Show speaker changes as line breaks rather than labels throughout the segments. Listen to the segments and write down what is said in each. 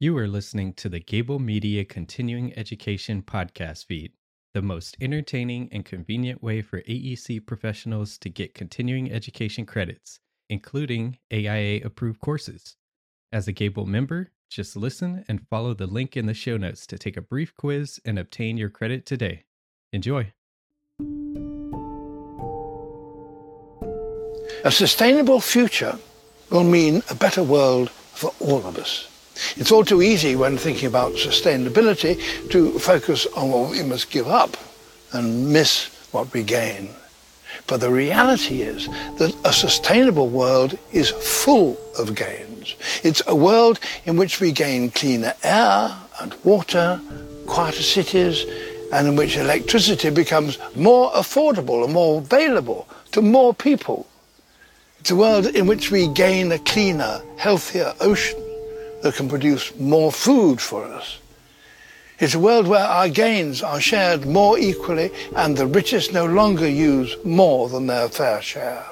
You are listening to the Gable Media Continuing Education podcast feed, the most entertaining and convenient way for AEC professionals to get continuing education credits, including AIA-approved courses. As a Gable member, just listen and follow the link in the show notes to take a brief quiz and obtain your credit today. Enjoy.
A sustainable future will mean a better world for all of us. It's all too easy when thinking about sustainability to focus on what we must give up and miss what we gain. But the reality is that a sustainable world is full of gains. It's a world in which we gain cleaner air and water, quieter cities, and in which electricity becomes more affordable and more available to more people. It's a world in which we gain a cleaner, healthier ocean that can produce more food for us. It's a world where our gains are shared more equally and the richest no longer use more than their fair share.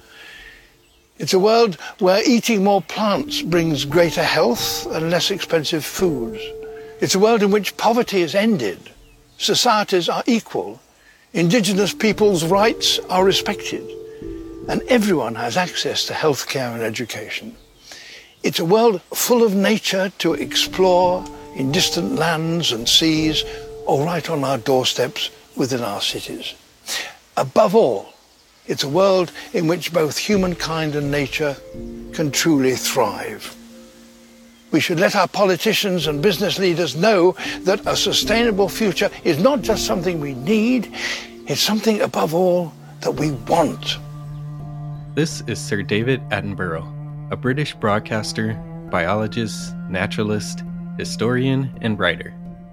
It's a world where eating more plants brings greater health and less expensive foods. It's a world in which poverty is ended, societies are equal, indigenous people's rights are respected, and everyone has access to healthcare and education. It's a world full of nature to explore in distant lands and seas or right on our doorsteps within our cities. Above all, it's a world in which both humankind and nature can truly thrive. We should let our politicians and business leaders know that a sustainable future is not just something we need, it's something above all that we want.
This is Sir David Attenborough, a British broadcaster, biologist, naturalist, historian, and writer.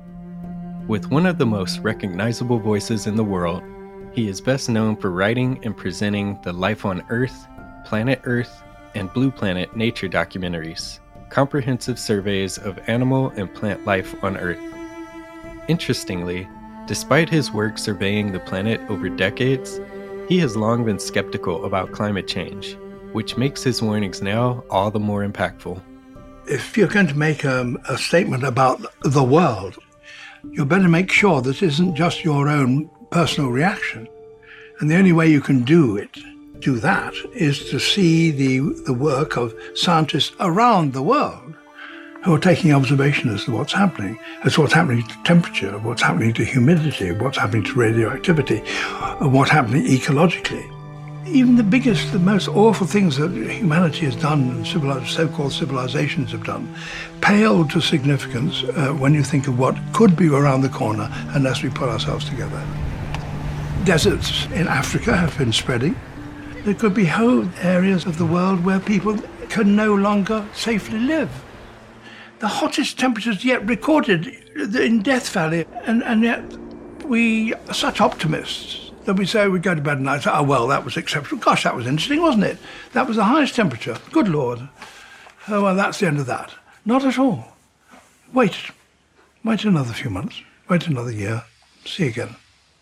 With one of the most recognizable voices in the world, he is best known for writing and presenting the Life on Earth, Planet Earth, and Blue Planet nature documentaries, comprehensive surveys of animal and plant life on Earth. Interestingly, despite his work surveying the planet over decades, he has long been skeptical about climate change, which makes his warnings now all the more impactful.
If you're going to make a statement about the world, you better make sure that it isn't just your own personal reaction. And the only way you can do that, is to see the work of scientists around the world who are taking observation as to what's happening to temperature, what's happening to humidity, what's happening to radioactivity, what's happening ecologically. Even the biggest, the most awful things that humanity has done, and so-called civilizations have done, pale to significance when you think of what could be around the corner unless we put ourselves together. Deserts in Africa have been spreading. There could be whole areas of the world where people can no longer safely live. The hottest temperatures yet recorded in Death Valley, and yet we are such optimists that we say we go to bed and I say, oh, well, that was exceptional. Gosh, that was interesting, wasn't it? That was the highest temperature. Good Lord. Oh, well, that's the end of that. Not at all. Wait another few months. Wait another year. See you again.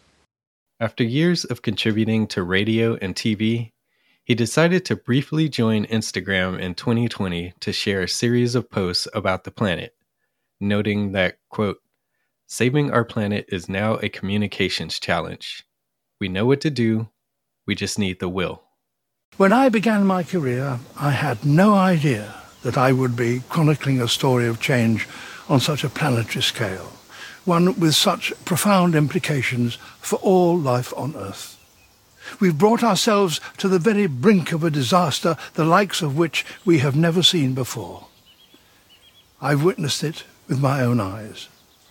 After years of contributing to radio and TV, he decided to briefly join Instagram in 2020 to share a series of posts about the planet, noting that, quote, "Saving our planet is now a communications challenge. We know what to do, we just need the will."
When I began my career, I had no idea that I would be chronicling a story of change on such a planetary scale, one with such profound implications for all life on Earth. We've brought ourselves to the very brink of a disaster, the likes of which we have never seen before. I've witnessed it with my own eyes.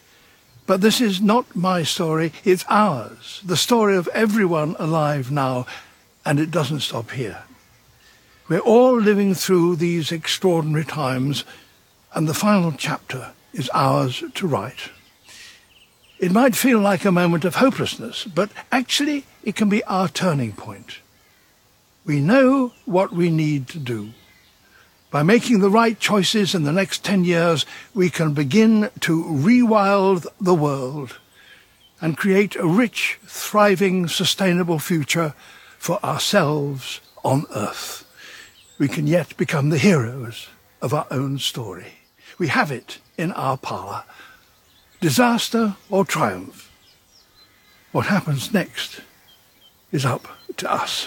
But this is not my story, it's ours, the story of everyone alive now, and it doesn't stop here. We're all living through these extraordinary times, and the final chapter is ours to write. It might feel like a moment of hopelessness, but actually it can be our turning point. We know what we need to do. By making the right choices in the next 10 years, we can begin to rewild the world and create a rich, thriving, sustainable future for ourselves on Earth. We can yet become the heroes of our own story. We have it in our power. Disaster or triumph. What happens next is up to us.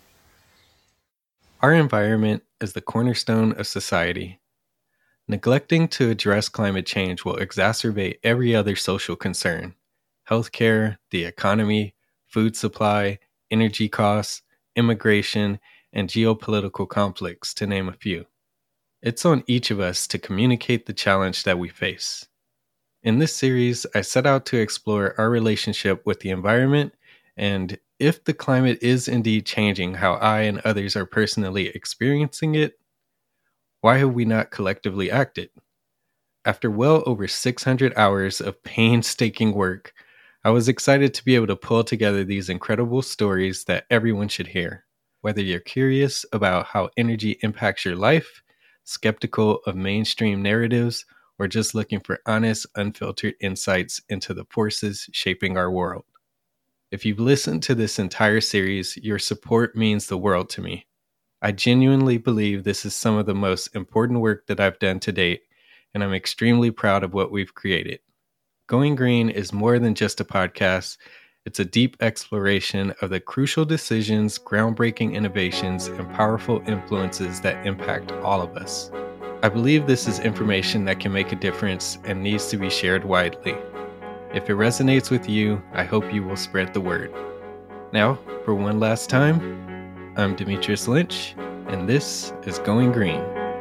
Our environment is the cornerstone of society. Neglecting to address climate change will exacerbate every other social concern: healthcare, the economy, food supply, energy costs, immigration, and geopolitical conflicts, to name a few. It's on each of us to communicate the challenge that we face. In this series, I set out to explore our relationship with the environment and if the climate is indeed changing how I and others are personally experiencing it, why have we not collectively acted? After well over 600 hours of painstaking work, I was excited to be able to pull together these incredible stories that everyone should hear. Whether you're curious about how energy impacts your life, skeptical of mainstream narratives, or just looking for honest, unfiltered insights into the forces shaping our world. If you've listened to this entire series, your support means the world to me. I genuinely believe this is some of the most important work that I've done to date, and I'm extremely proud of what we've created. Going Green is more than just a podcast. It's a deep exploration of the crucial decisions, groundbreaking innovations, and powerful influences that impact all of us. I believe this is information that can make a difference and needs to be shared widely. If it resonates with you, I hope you will spread the word. Now, for one last time, I'm Demetrius Lynch, and this is Going Green.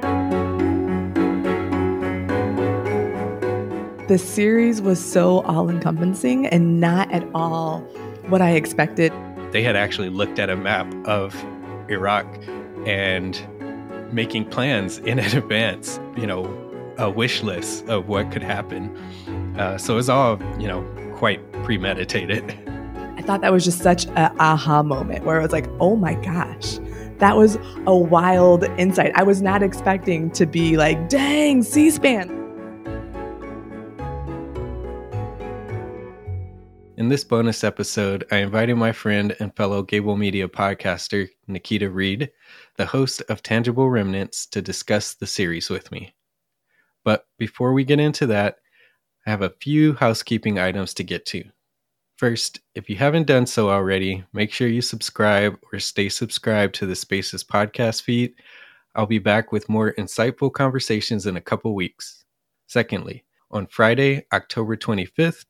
The series was so all-encompassing and not at all what I expected.
They had actually looked at a map of Iraq and making plans in advance, a wish list of what could happen. So it was all, quite premeditated.
I thought that was just such an aha moment where I was like, oh my gosh, that was a wild insight. I was not expecting to be like, dang, C-SPAN.
In this bonus episode, I invited my friend and fellow Gable Media podcaster, Nikita Reed, the host of Tangible Remnants, to discuss the series with me. But before we get into that, I have a few housekeeping items to get to. First, if you haven't done so already, make sure you subscribe or stay subscribed to the Spaces podcast feed. I'll be back with more insightful conversations in a couple weeks. Secondly, on Friday, October 25th,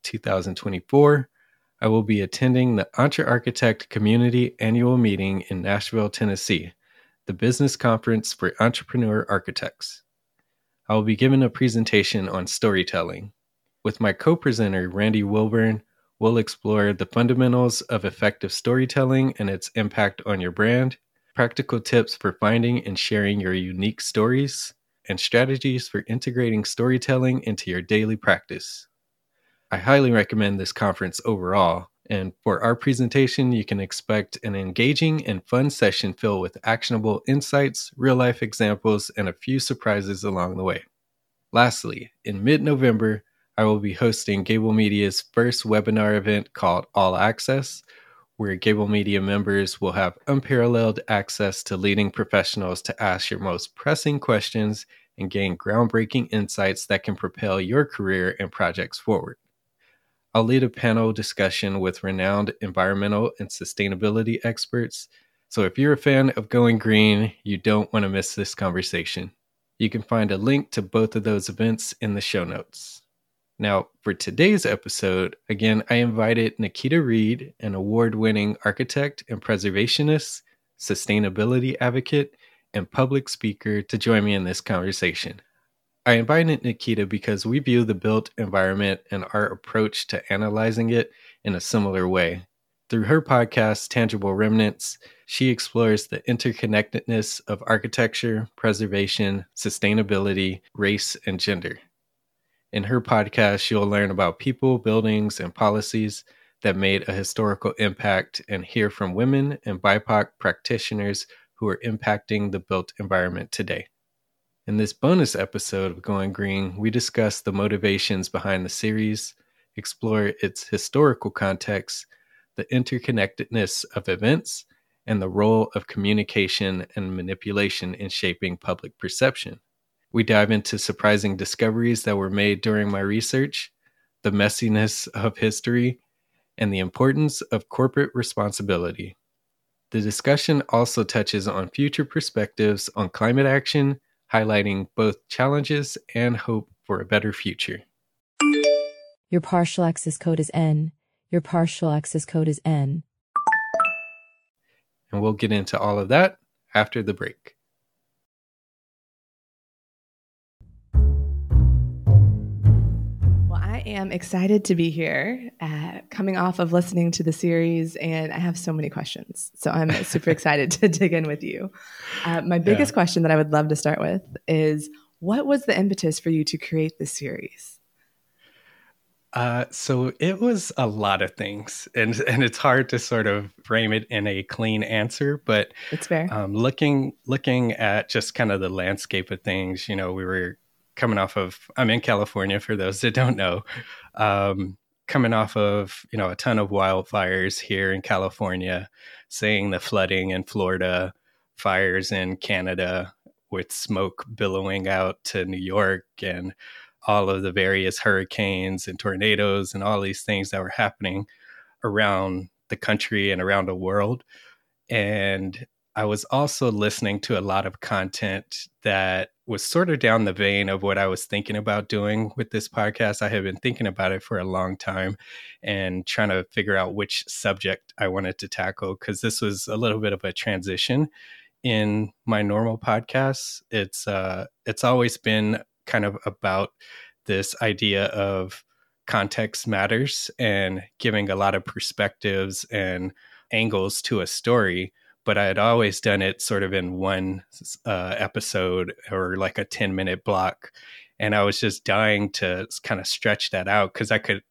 2024, I will be attending the EntreArchitect Community Annual Meeting in Nashville, Tennessee, the business conference for entrepreneur architects. I will be giving a presentation on storytelling. With my co-presenter, Randy Wilburn, we'll explore the fundamentals of effective storytelling and its impact on your brand, practical tips for finding and sharing your unique stories, and strategies for integrating storytelling into your daily practice. I highly recommend this conference overall, and for our presentation, you can expect an engaging and fun session filled with actionable insights, real-life examples, and a few surprises along the way. Lastly, in mid-November, I will be hosting Gable Media's first webinar event called All Access, where Gable Media members will have unparalleled access to leading professionals to ask your most pressing questions and gain groundbreaking insights that can propel your career and projects forward. I'll lead a panel discussion with renowned environmental and sustainability experts, so if you're a fan of Going Green, you don't want to miss this conversation. You can find a link to both of those events in the show notes. Now, for today's episode, again, I invited Nikita Reed, an award-winning architect and preservationist, sustainability advocate, and public speaker, to join me in this conversation. I invited Nikita because we view the built environment and our approach to analyzing it in a similar way. Through her podcast, Tangible Remnants, she explores the interconnectedness of architecture, preservation, sustainability, race, and gender. In her podcast, you'll learn about people, buildings, and policies that made a historical impact and hear from women and BIPOC practitioners who are impacting the built environment today. In this bonus episode of Going Green, we discuss the motivations behind the series, explore its historical context, the interconnectedness of events, and the role of communication and manipulation in shaping public perception. We dive into surprising discoveries that were made during my research, the messiness of history, and the importance of corporate responsibility. The discussion also touches on future perspectives on climate action, highlighting both challenges and hope for a better future.
Your partial access code is N. Your partial access code is N.
And we'll get into all of that after the break.
Well, I am excited to be here, coming off of listening to the series, and I have so many questions. So I'm super excited to dig in with you. My biggest question that I would love to start with is, what was the impetus for you to create this series?
So it was a lot of things, and it's hard to sort of frame it in a clean answer, but
it's fair.
Looking at just kind of the landscape of things, we were coming off of, I'm in California for those that don't know, coming off of, a ton of wildfires here in California, seeing the flooding in Florida, fires in Canada with smoke billowing out to New York, and all of the various hurricanes and tornadoes and all these things that were happening around the country and around the world. And I was also listening to a lot of content that was sort of down the vein of what I was thinking about doing with this podcast. I had been thinking about it for a long time and trying to figure out which subject I wanted to tackle, because this was a little bit of a transition in my normal podcasts. It's always been kind of about this idea of context matters and giving a lot of perspectives and angles to a story. But I had always done it sort of in one episode or like a 10-minute block. And I was just dying to kind of stretch that out, because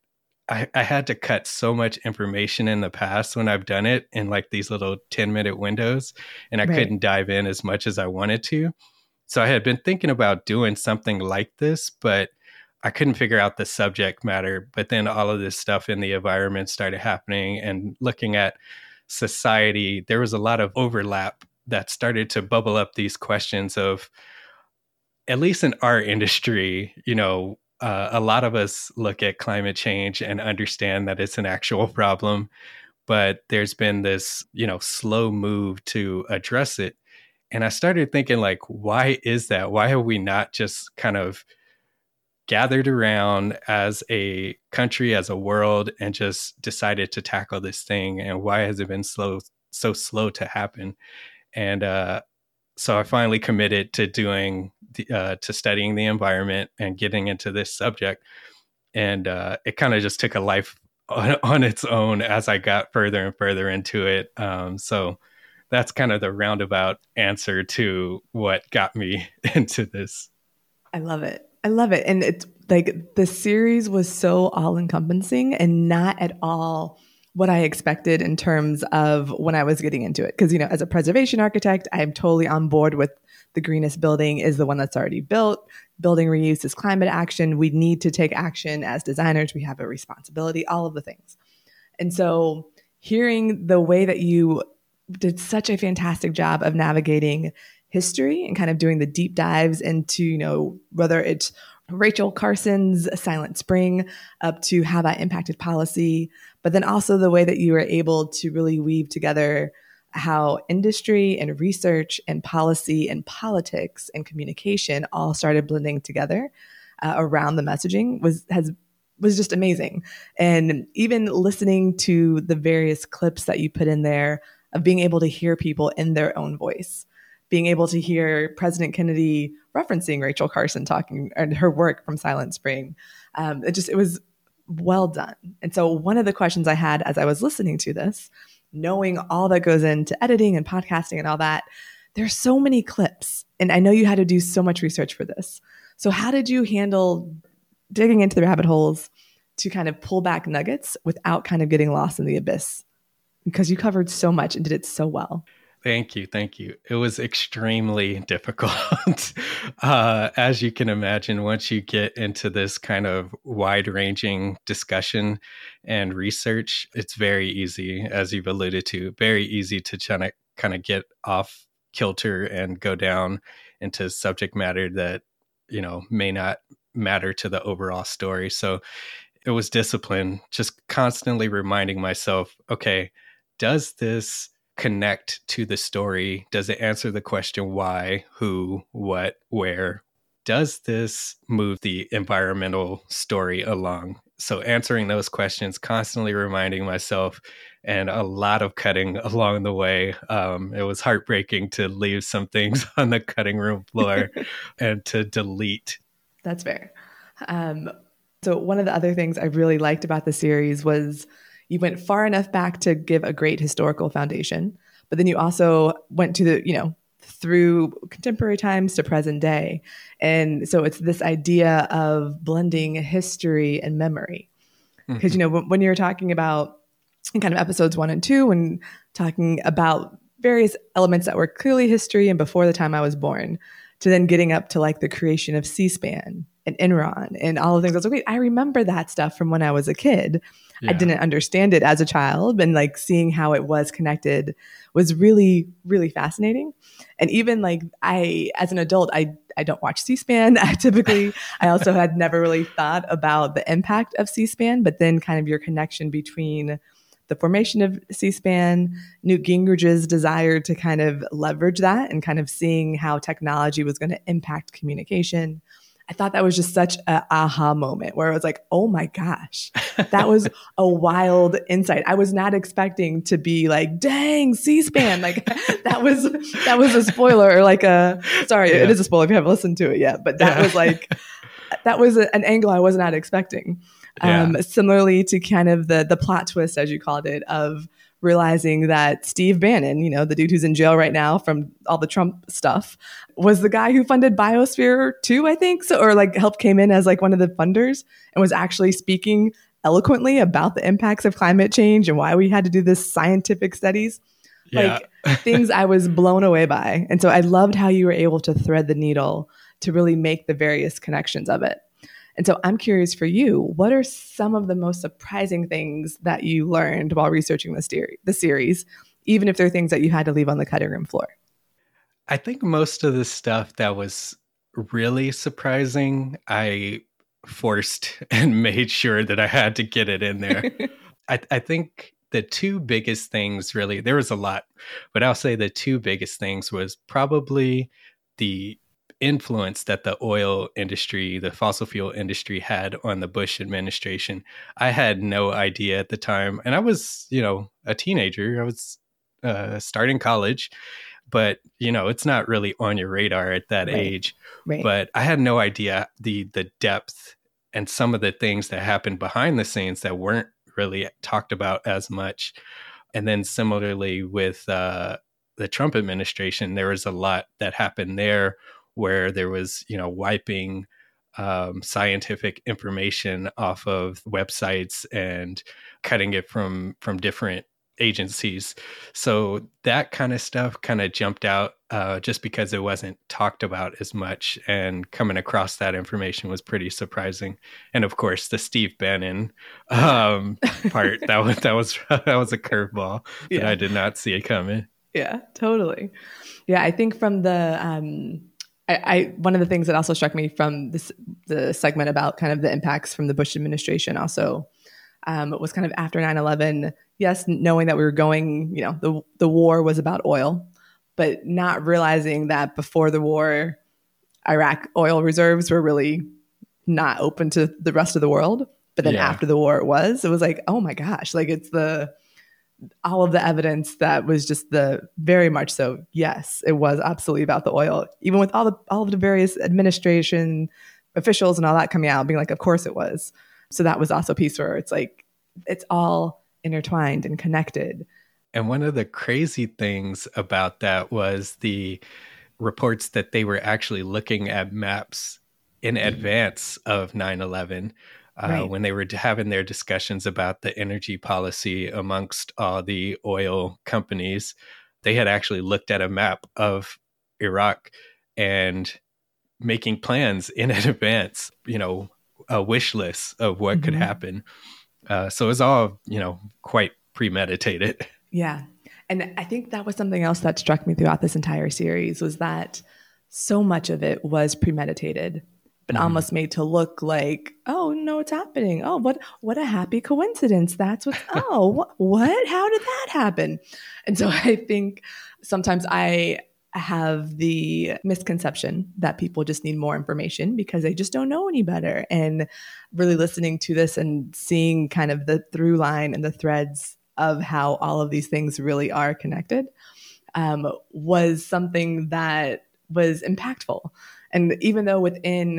I had to cut so much information in the past when I've done it in like these little 10-minute windows, and I couldn't dive in as much as I wanted to. So I had been thinking about doing something like this, but I couldn't figure out the subject matter. But then all of this stuff in the environment started happening, and looking at society, there was a lot of overlap that started to bubble up these questions of, at least in our industry, a lot of us look at climate change and understand that it's an actual problem, but there's been this, slow move to address it. And I started thinking, like, why is that? Why have we not just kind of gathered around as a country, as a world, and just decided to tackle this thing? And why has it been so slow to happen? And so I finally committed to to studying the environment and getting into this subject. And it kind of just took a life on its own as I got further and further into it. So that's kind of the roundabout answer to what got me into this.
I love it. And it's like the series was so all encompassing and not at all what I expected in terms of when I was getting into it. Because, as a preservation architect, I'm totally on board with the greenest building is the one that's already built. Building reuse is climate action. We need to take action as designers. We have a responsibility, all of the things. And so hearing the way that you did such a fantastic job of navigating history and kind of doing the deep dives into, whether it's Rachel Carson's Silent Spring up to how that impacted policy, but then also the way that you were able to really weave together how industry and research and policy and politics and communication all started blending together around the messaging was just amazing. And even listening to the various clips that you put in there of being able to hear people in their own voice, being able to hear President Kennedy referencing Rachel Carson talking and her work from Silent Spring. It was well done. And so one of the questions I had as I was listening to this, knowing all that goes into editing and podcasting and all that, there's so many clips. And I know you had to do so much research for this. So how did you handle digging into the rabbit holes to kind of pull back nuggets without kind of getting lost in the abyss? Because you covered so much and did it so well.
Thank you. It was extremely difficult. As you can imagine, once you get into this kind of wide-ranging discussion and research, it's very easy, as you've alluded to, very easy to kind of get off kilter and go down into subject matter that may not matter to the overall story. So it was discipline, just constantly reminding myself, okay, does this connect to the story? Does it answer the question why, who, what, where? Does this move the environmental story along? So answering those questions, constantly reminding myself, and a lot of cutting along the way. It was heartbreaking to leave some things on the cutting room floor and to delete.
That's fair. So one of the other things I really liked about the series was you went far enough back to give a great historical foundation, but then you also went to the, through contemporary times to present day. And so it's this idea of blending history and memory. Because, when you're talking about in kind of episodes 1 and 2, when talking about various elements that were clearly history and before the time I was born, to then getting up to like the creation of C-SPAN and Enron and all of the things. I was like, wait, I remember that stuff from when I was a kid. Yeah. I didn't understand it as a child, and like seeing how it was connected was really, really fascinating. And even like as an adult, I don't watch C-SPAN. I also had never really thought about the impact of C-SPAN, but then kind of your connection between the formation of C-SPAN, Newt Gingrich's desire to kind of leverage that and kind of seeing how technology was going to impact communication. I thought that was just such an aha moment where I was like, oh my gosh, that was a wild insight. I was not expecting to be like, dang, C-SPAN. Like that was a spoiler, or like it is a spoiler if you haven't listened to it yet, but that was like, that was an angle I was not expecting. Similarly to kind of the plot twist, as you called it, of realizing that Steve Bannon, the dude who's in jail right now from all the Trump stuff, was the guy who funded Biosphere 2, I think. So, or like came in as like one of the funders and was actually speaking eloquently about the impacts of climate change and why we had to do this scientific studies.
Yeah.
Like things I was blown away by. And so I loved how you were able to thread the needle to really make the various connections of it. And so I'm curious for you, what are some of the most surprising things that you learned while researching the series, even if they're things that you had to leave on the cutting room floor?
I think most of the stuff that was really surprising, I forced and made sure that I had to get it in there. I think the two biggest things, really, there was a lot, but I'll say the two biggest things was probably the influence that the oil industry, the fossil fuel industry had on the Bush administration. I had no idea at the time. And I was, a teenager. I was starting college, but, it's not really on your radar at that age.
Right.
But I had no idea the depth and some of the things that happened behind the scenes that weren't really talked about as much. And then similarly with the Trump administration, there was a lot that happened there where there was, wiping scientific information off of websites and cutting it from different agencies. So that kind of stuff kind of jumped out just because it wasn't talked about as much, and coming across that information was pretty surprising. And of course, the Steve Bannon part, that was a curveball that I did not see it coming.
Yeah, totally. Yeah, I think from the one of the things that also struck me from the segment about kind of the impacts from the Bush administration also was kind of after 9/11, yes, knowing that we were going, the war was about oil, but not realizing that before the war, Iraq oil reserves were really not open to the rest of the world. But then after the war, it was like, oh my gosh, like it's all of the evidence that was just very much so. Yes, it was absolutely about the oil, even with all of the various administration officials and all that coming out being like, of course it was. So that was also a piece where it's like, it's all intertwined and connected.
And one of the crazy things about that was the reports that they were actually looking at maps in advance of 9/11. When they were having their discussions about the energy policy amongst all the oil companies, they had actually looked at a map of Iraq and making plans in advance, a wish list of what could happen. So it was all, quite premeditated.
Yeah. And I think that was something else that struck me throughout this entire series, was that so much of it was premeditated. but almost made to look like, oh no, it's happening. Oh, what a happy coincidence. That's what, oh, what? How did that happen? And so I think sometimes I have the misconception that people just need more information because they just don't know any better. And really listening to this and seeing kind of the through line and the threads of how all of these things really are connected was something that was impactful. And even though within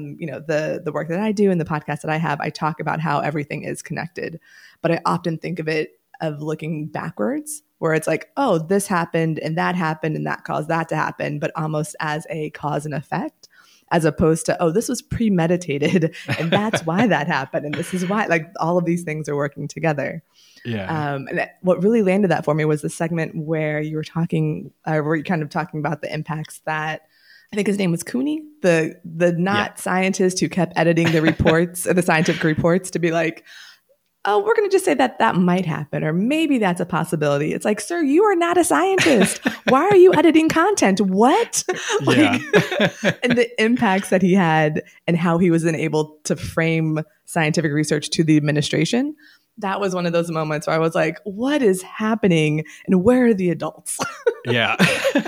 the work that I do and the podcast that I have, I talk about how everything is connected, but I often think of looking backwards, where it's like, oh, this happened and that caused that to happen, but almost as a cause and effect, as opposed to, oh, this was premeditated and that's why that happened. And this is why, like, all of these things are working together.
Yeah.
And what really landed that for me was the segment where you were talking, where you're kind of talking about the impacts that, I think his name was Cooney, the scientist who kept editing the reports, the scientific reports, to be like, oh, we're going to just say that might happen, or maybe that's a possibility. It's like, sir, you are not a scientist. Why are you editing content? What?
Yeah.
And the impacts that he had and how he was then able to frame scientific research to the administration. That was one of those moments where I was like, what is happening and where are the adults?
Yeah.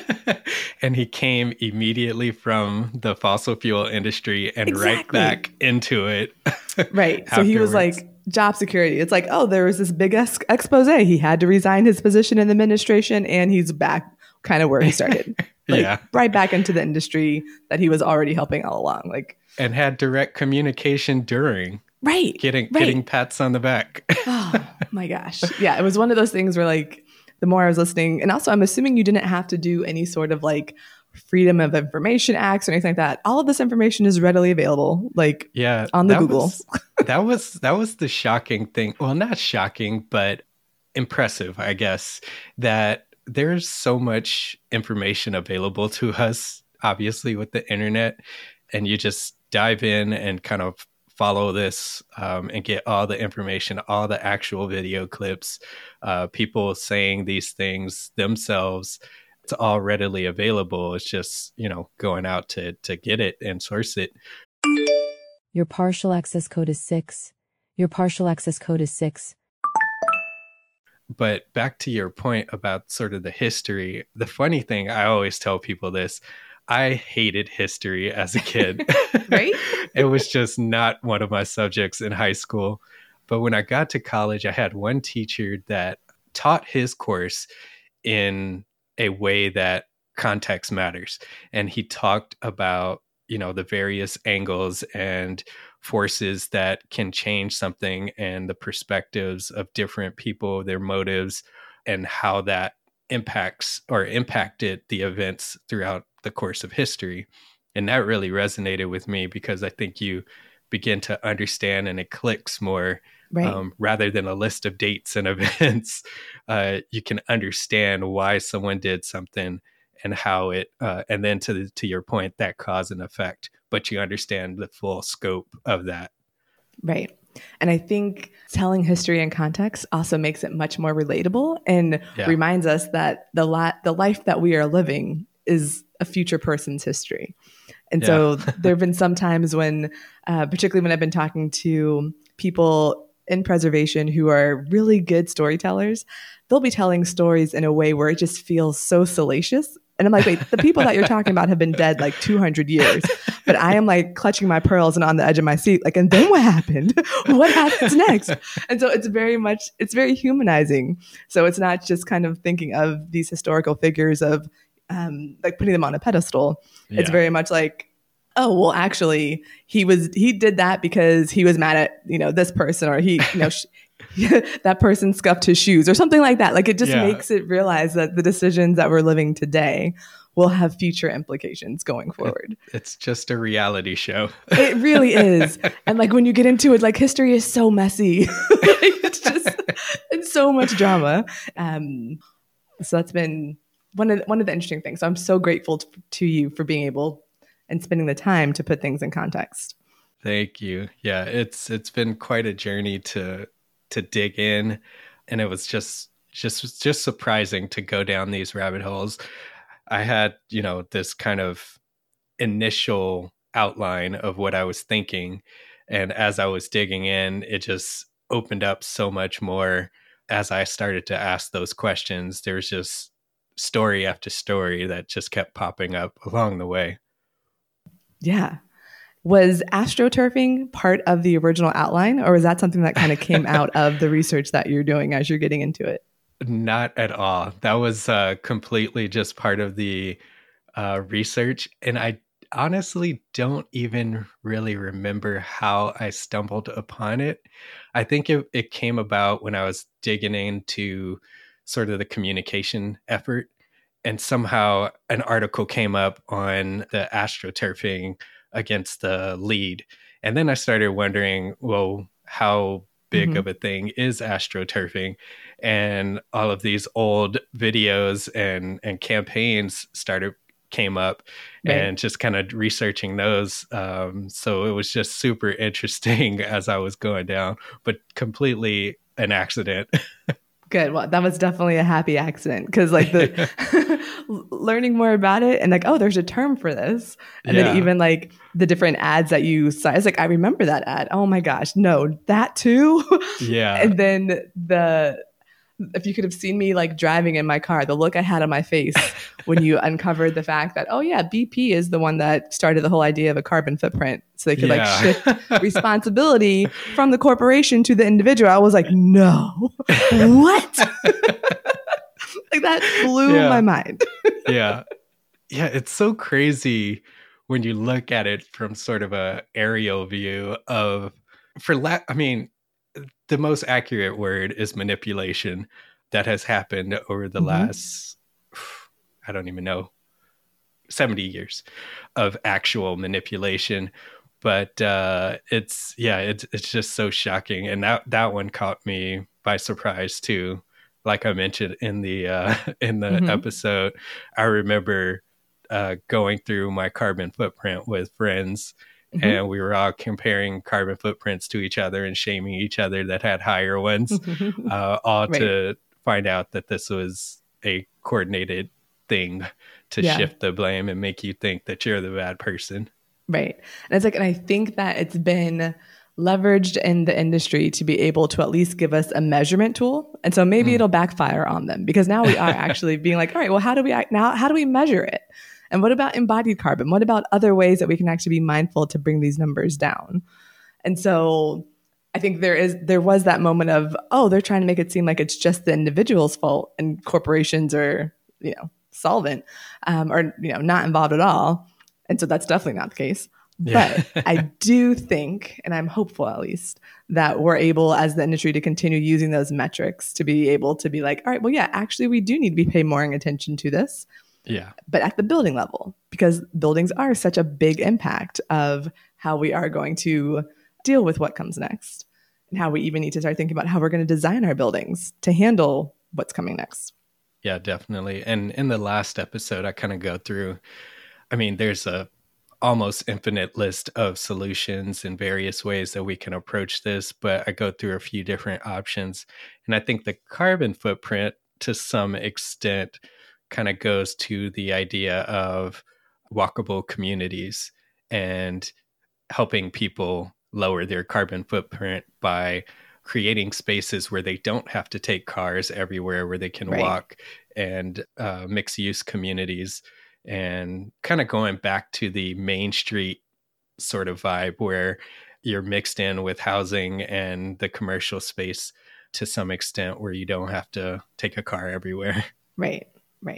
And he came immediately from the fossil fuel industry and right back into it.
Right. So he was like, job security. It's like, oh, there was this big expose. He had to resign his position in the administration and he's back kind of where he started. Right back into the industry that he was already helping all along.
And had direct communication during.
Right.
Getting pats on the back.
Oh my gosh. Yeah. It was one of those things where, like, the more I was listening, and also I'm assuming you didn't have to do any sort of like Freedom of Information Acts or anything like that. All of this information is readily available, on the Google.
That was the shocking thing. Well, not shocking, but impressive, I guess, that there's so much information available to us, obviously, with the internet, and you just dive in and kind of follow this and get all the information, all the actual video clips, people saying these things themselves. It's all readily available. It's just, going out to get it and source it.
Your partial access code is 6. Your partial access code is 6.
But back to your point about sort of the history, the funny thing, I always tell people this, I hated history as a kid.
Right?
It was just not one of my subjects in high school. But when I got to college, I had one teacher that taught his course in a way that context matters. And he talked about, the various angles and forces that can change something and the perspectives of different people, their motives, and how that impacted the events throughout the course of history. And that really resonated with me because I think you begin to understand and it clicks more. Right. Rather than a list of dates and events, you can understand why someone did something and how it, and then to your point, that cause and effect, but you understand the full scope of that.
Right. And I think telling history in context also makes it much more relatable and reminds us that the life that we are living is a future person's history. And so there have been some times when, particularly when I've been talking to people in preservation who are really good storytellers, they'll be telling stories in a way where it just feels so salacious. And I'm like, wait, the people that you're talking about have been dead like 200 years. But I am like clutching my pearls and on the edge of my seat, like, and then what happened? What happens next? And so it's very humanizing. So it's not just kind of thinking of these historical figures of like putting them on a pedestal. Yeah. It's very much like, oh, well, actually, he did that because he was mad at, this person, or that person scuffed his shoes or something like that. Like, it just makes it realize that the decisions that we're living today will have future implications going forward.
It's just a reality show.
It really is. And like, when you get into it, like, history is so messy. It's so much drama. So that's been one of the interesting things. So I'm so grateful to you for being able and spending the time to put things in context.
Thank you. Yeah, it's been quite a journey to dig in, and it was just surprising to go down these rabbit holes. I had, this kind of initial outline of what I was thinking. And as I was digging in, it just opened up so much more as I started to ask those questions. There's just story after story that just kept popping up along the way.
Yeah. Was astroturfing part of the original outline, or was that something that kind of came out of the research that you're doing as you're getting into it?
Not at all. That was completely just part of the research. And I honestly don't even really remember how I stumbled upon it. I think it came about when I was digging into sort of the communication effort. And somehow an article came up on the astroturfing against the lead. And then I started wondering, well, how big of a thing is astroturfing? And all of these old videos and campaigns came up, and just kind of researching those. So it was just super interesting as I was going down, but completely an accident.
Good. Well, that was definitely a happy accident, because like the learning more about it and like, oh, there's a term for this. And then even like the different ads that you saw, it's like, I remember that ad. Oh my gosh. No, that too.
Yeah.
And then if you could have seen me like driving in my car, the look I had on my face when you uncovered the fact that, oh yeah, BP is the one that started the whole idea of a carbon footprint. So they could like shift responsibility from the corporation to the individual. I was like, no, what? Like that blew my mind.
Yeah. It's so crazy when you look at it from sort of a aerial view of, the most accurate word is manipulation that has happened over the last, I don't even know, 70 years of actual manipulation. But it's just so shocking. And that one caught me by surprise too. Like I mentioned in the episode, I remember going through my carbon footprint with friends. And we were all comparing carbon footprints to each other and shaming each other that had higher ones, to find out that this was a coordinated thing to shift the blame and make you think that you're the bad person.
Right. And it's like, and I think that it's been leveraged in the industry to be able to at least give us a measurement tool. And so maybe it'll backfire on them, because now we are actually being like, all right, well, how do we measure it? And what about embodied carbon? What about other ways that we can actually be mindful to bring these numbers down? And so I think there was that moment of, oh, they're trying to make it seem like it's just the individual's fault and corporations are, solvent, or, not involved at all. And so that's definitely not the case. But I do think, and I'm hopeful at least, that we're able as the industry to continue using those metrics to be able to be like, all right, well, yeah, actually we do need to be paying more attention to this.
Yeah.
But at the building level, because buildings are such a big impact of how we are going to deal with what comes next, and how we even need to start thinking about how we're going to design our buildings to handle what's coming next.
Yeah, definitely. And in the last episode, I kind of go through, there's a almost infinite list of solutions and various ways that we can approach this, but I go through a few different options. And I think the carbon footprint, to some extent, kind of goes to the idea of walkable communities and helping people lower their carbon footprint by creating spaces where they don't have to take cars everywhere, where they can walk, and mixed use communities, and kind of going back to the Main Street sort of vibe where you're mixed in with housing and the commercial space to some extent, where you don't have to take a car everywhere.
Right.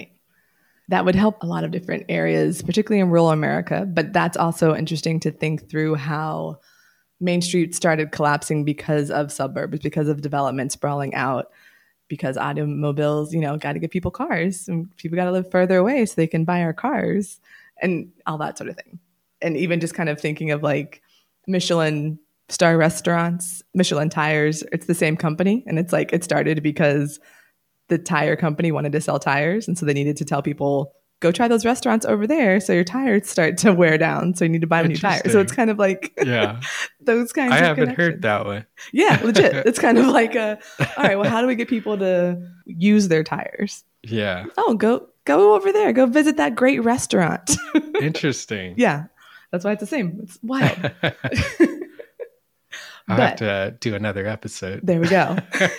That would help a lot of different areas, particularly in rural America. But that's also interesting to think through how Main Street started collapsing because of suburbs, because of development sprawling out, because automobiles, got to give people cars, and people got to live further away so they can buy our cars and all that sort of thing. And even just kind of thinking of like Michelin star restaurants, Michelin tires, it's the same company. And it's like, it started because the tire company wanted to sell tires. And so they needed to tell people, go try those restaurants over there so your tires start to wear down. So you need to buy new tires. So it's kind of like those kinds of
I haven't heard that one.
Yeah, legit. It's kind of like all right, well, how do we get people to use their tires?
Yeah.
Oh, go over there. Go visit that great restaurant.
Interesting.
Yeah. That's why it's the same. It's wild.
I'll have to do another episode.
There we go.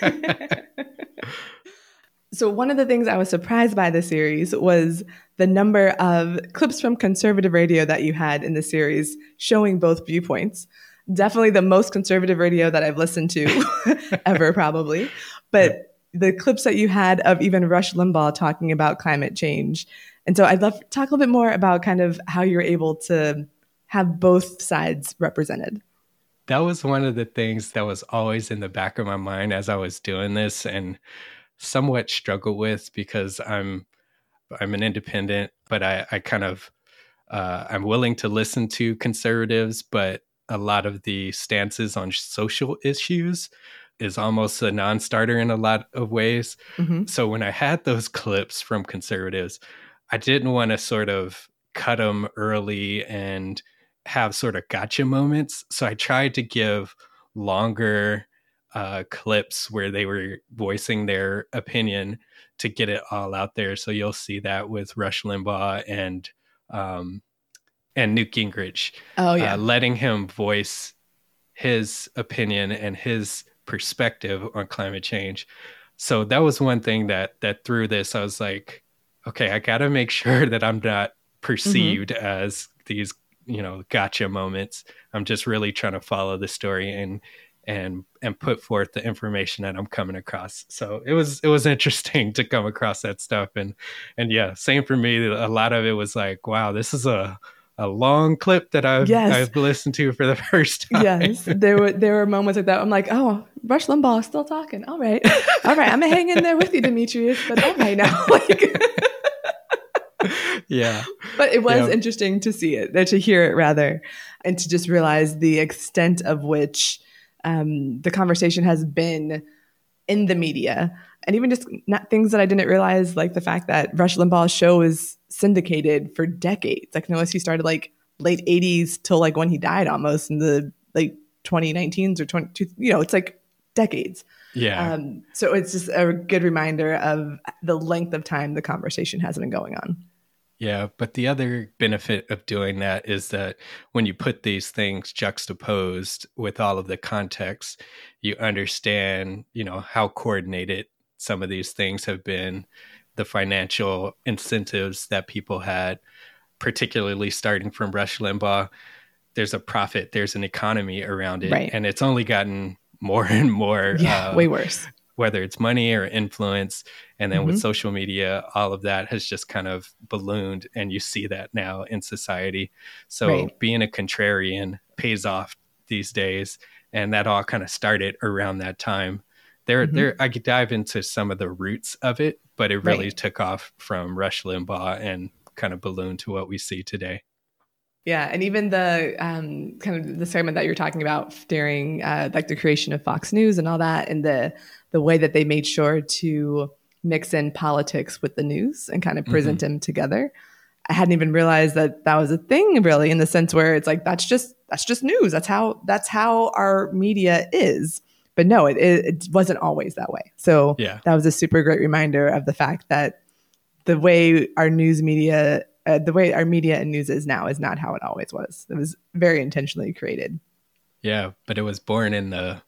So one of the things I was surprised by the series was the number of clips from conservative radio that you had in the series showing both viewpoints. Definitely the most conservative radio that I've listened to ever, probably. But the clips that you had of even Rush Limbaugh talking about climate change. And so I'd love to talk a little bit more about kind of how you're able to have both sides represented.
That was one of the things that was always in the back of my mind as I was doing this, and somewhat struggle with, because I'm an independent, but I kind of I'm willing to listen to conservatives, but a lot of the stances on social issues is almost a non-starter in a lot of ways. Mm-hmm. So when I had those clips from conservatives, I didn't want to sort of cut them early and have sort of gotcha moments. So I tried to give longer clips where they were voicing their opinion to get it all out there. So you'll see that with Rush Limbaugh and Newt Gingrich.
Oh yeah,
letting him voice his opinion and his perspective on climate change. So that was one thing that through this, I was like, okay, I got to make sure that I'm not perceived as these, gotcha moments. I'm just really trying to follow the story and put forth the information that I'm coming across. So it was interesting to come across that stuff. And yeah, same for me. A lot of it was like, wow, this is a long clip that I've listened to for the first time.
Yes, there were moments like that. I'm like, oh, Rush Limbaugh is still talking. All right. I'm gonna hang in there with you, Demetrius. But all right now,
yeah.
But it was interesting to see it, to hear it rather, and to just realize the extent of which the conversation has been in the media, and even just not things that I didn't realize, like the fact that Rush Limbaugh's show is syndicated for decades. Like, unless he started like late 80s till like when he died, almost in the like 2019s or 22, it's like decades.
Yeah.
So it's just a good reminder of the length of time the conversation has been going on.
Yeah, but the other benefit of doing that is that when you put these things juxtaposed with all of the context, you understand, how coordinated some of these things have been, the financial incentives that people had, particularly starting from Rush Limbaugh. There's a profit, there's an economy around it,
right.
And it's only gotten more and more.
Way worse.
Whether it's money or influence. And then with social media, all of that has just kind of ballooned. And you see that now in society. So being a contrarian pays off these days. And that all kind of started around that time. I could dive into some of the roots of it, but it really took off from Rush Limbaugh and kind of ballooned to what we see today.
Yeah, and even the kind of the segment that you're talking about during like the creation of Fox News and all that, and the way that they made sure to mix in politics with the news and kind of present them together. I hadn't even realized that was a thing, really, in the sense where it's like that's just news. That's how our media is. But no, it wasn't always that way. So that was a super great reminder of the fact that the way our news media. The way our media and news is now is not how it always was. It was very intentionally created.
Yeah, but it was born in the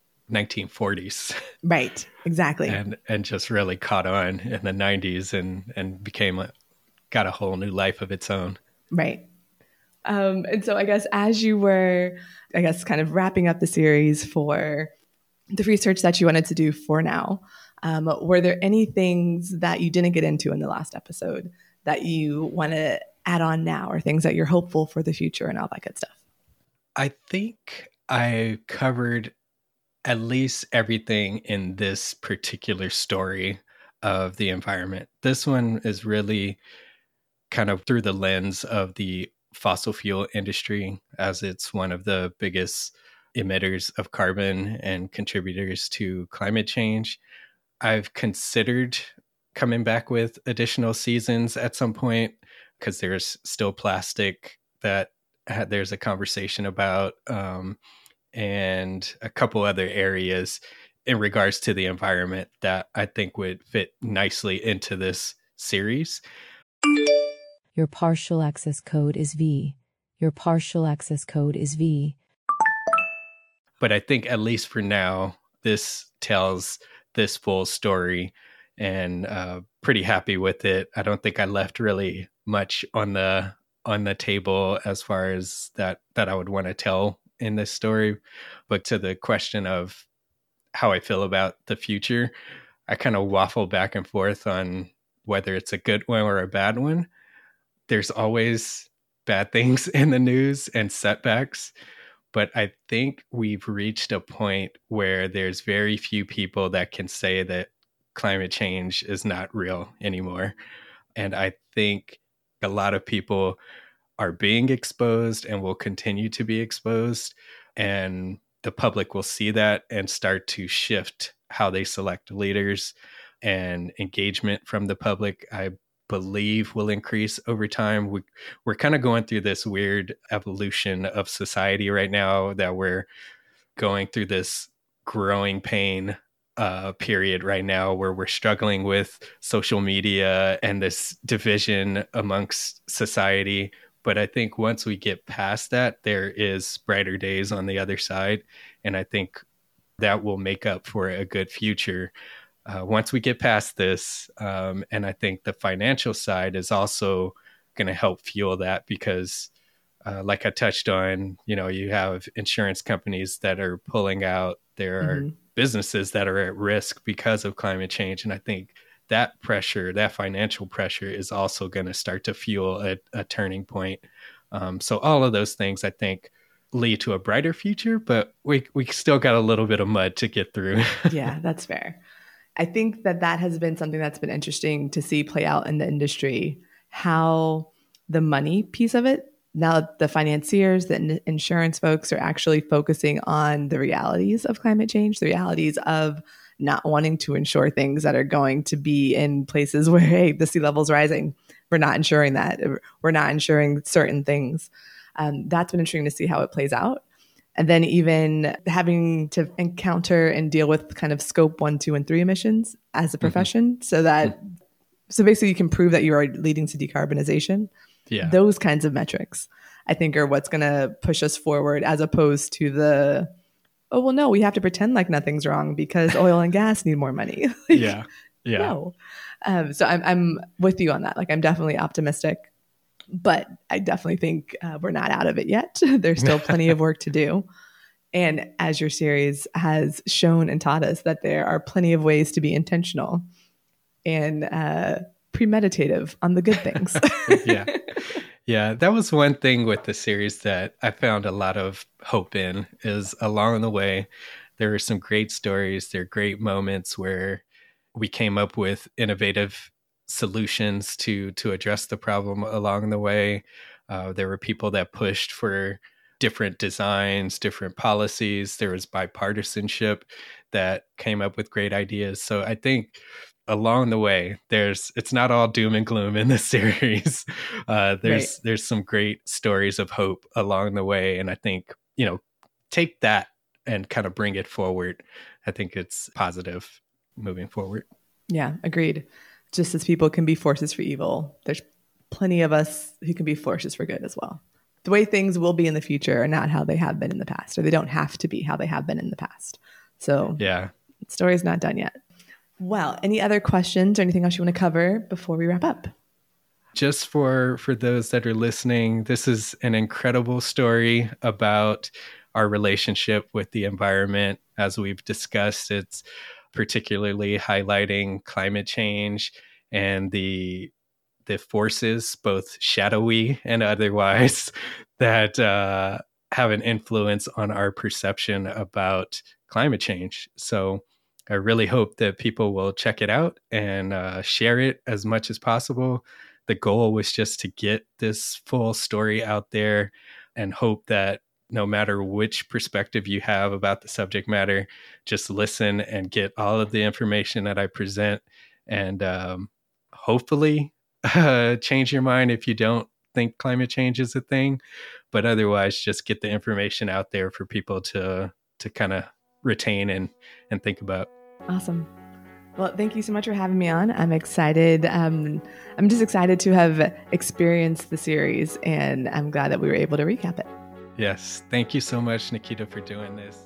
1940s.
Right, exactly.
And just really caught on in the 90s and got a whole new life of its own.
Right. And so I guess as you were, kind of wrapping up the series for the research that you wanted to do for now, were there any things that you didn't get into in the last episode that you want to add on now, or things that you're hopeful for the future and all that good stuff?
I think I covered at least everything in this particular story of the environment. This one is really kind of through the lens of the fossil fuel industry, as it's one of the biggest emitters of carbon and contributors to climate change. I've considered coming back with additional seasons at some point, because there's still plastic that there's a conversation about, and a couple other areas in regards to the environment that I think would fit nicely into this series.
Your partial access code is V. Your partial access code is V.
But I think at least for now, this tells this full story, and pretty happy with it. I don't think I left really much on the table as far as that I would want to tell in this story. But to the question of how I feel about the future, I kind of waffle back and forth on whether it's a good one or a bad one. There's always bad things in the news and setbacks, but I think we've reached a point where there's very few people that can say that climate change is not real anymore. And I think a lot of people are being exposed and will continue to be exposed. And the public will see that and start to shift how they select leaders, and engagement from the public, I believe, will increase over time. We're kind of going through this weird evolution of society right now, that we're going through this growing pain period right now, where we're struggling with social media and this division amongst society. But I think once we get past that, there is brighter days on the other side. And I think that will make up for a good future once we get past this. And I think the financial side is also going to help fuel that, because like I touched on, you have insurance companies that are pulling out. There are businesses that are at risk because of climate change. And I think that pressure, that financial pressure, is also going to start to fuel a turning point. So all of those things, I think, lead to a brighter future, but we still got a little bit of mud to get through.
Yeah, that's fair. I think that has been something that's been interesting to see play out in the industry, how the money piece of it, now the financiers, the insurance folks are actually focusing on the realities of climate change, the realities of not wanting to insure things that are going to be in places where, hey, the sea level's rising. We're not insuring that. We're not insuring certain things. That's been interesting to see how it plays out. And then even having to encounter and deal with kind of scope 1, 2, and 3 emissions as a profession, so basically you can prove that you are leading to decarbonization. Yeah. Those kinds of metrics, I think, are what's going to push us forward, as opposed to the, oh, well, no, we have to pretend like nothing's wrong because oil and gas need more money.
Yeah.
No. So I'm with you on that. Like, I'm definitely optimistic, but I definitely think we're not out of it yet. There's still plenty of work to do. And as your series has shown and taught us, that there are plenty of ways to be intentional and premeditative on the good things.
Yeah, that was one thing with the series that I found a lot of hope in, is along the way, there were some great stories. There are great moments where we came up with innovative solutions to address the problem along the way. There were people that pushed for different designs, different policies. There was bipartisanship that came up with great ideas. So I think along the way, it's not all doom and gloom in this series. There's some great stories of hope along the way. And I think, take that and kind of bring it forward. I think it's positive moving forward.
Yeah, agreed. Just as people can be forces for evil, there's plenty of us who can be forces for good as well. The way things will be in the future are not how they have been in the past, or they don't have to be how they have been in the past. So yeah, the story's not done yet. Well, any other questions or anything else you want to cover before we wrap up?
Just for those that are listening, this is an incredible story about our relationship with the environment. As we've discussed, it's particularly highlighting climate change and the forces, both shadowy and otherwise, that have an influence on our perception about climate change. So I really hope that people will check it out and share it as much as possible. The goal was just to get this full story out there, and hope that no matter which perspective you have about the subject matter, just listen and get all of the information that I present, and hopefully change your mind if you don't think climate change is a thing. But otherwise, just get the information out there for people to kind of retain and think about.
Awesome. Well, thank you so much for having me on. I'm excited. I'm just excited to have experienced the series, and I'm glad that we were able to recap it.
Yes. Thank you so much, Nikita, for doing this.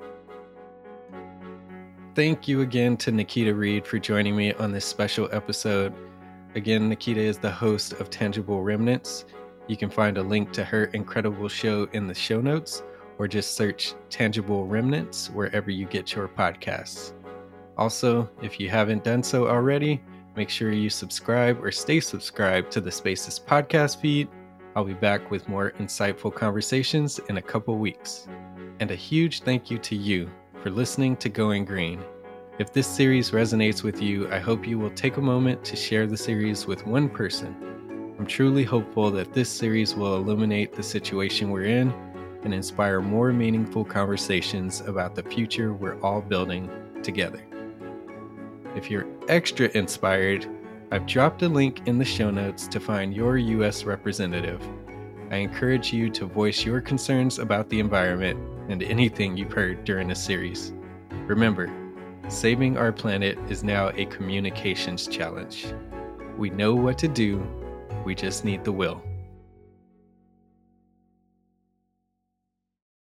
Thank you again to Nikita Reed for joining me on this special episode. Again, Nikita is the host of Tangible Remnants. You can find a link to her incredible show in the show notes, or just search Tangible Remnants wherever you get your podcasts. Also, if you haven't done so already, make sure you subscribe or stay subscribed to the Spaces podcast feed. I'll be back with more insightful conversations in a couple weeks. And a huge thank you to you for listening to Going Green. If this series resonates with you, I hope you will take a moment to share the series with one person. I'm truly hopeful that this series will illuminate the situation we're in and inspire more meaningful conversations about the future we're all building together. If you're extra inspired, I've dropped a link in the show notes to find your U.S. representative. I encourage you to voice your concerns about the environment and anything you've heard during this series. Remember, saving our planet is now a communications challenge. We know what to do, we just need the will.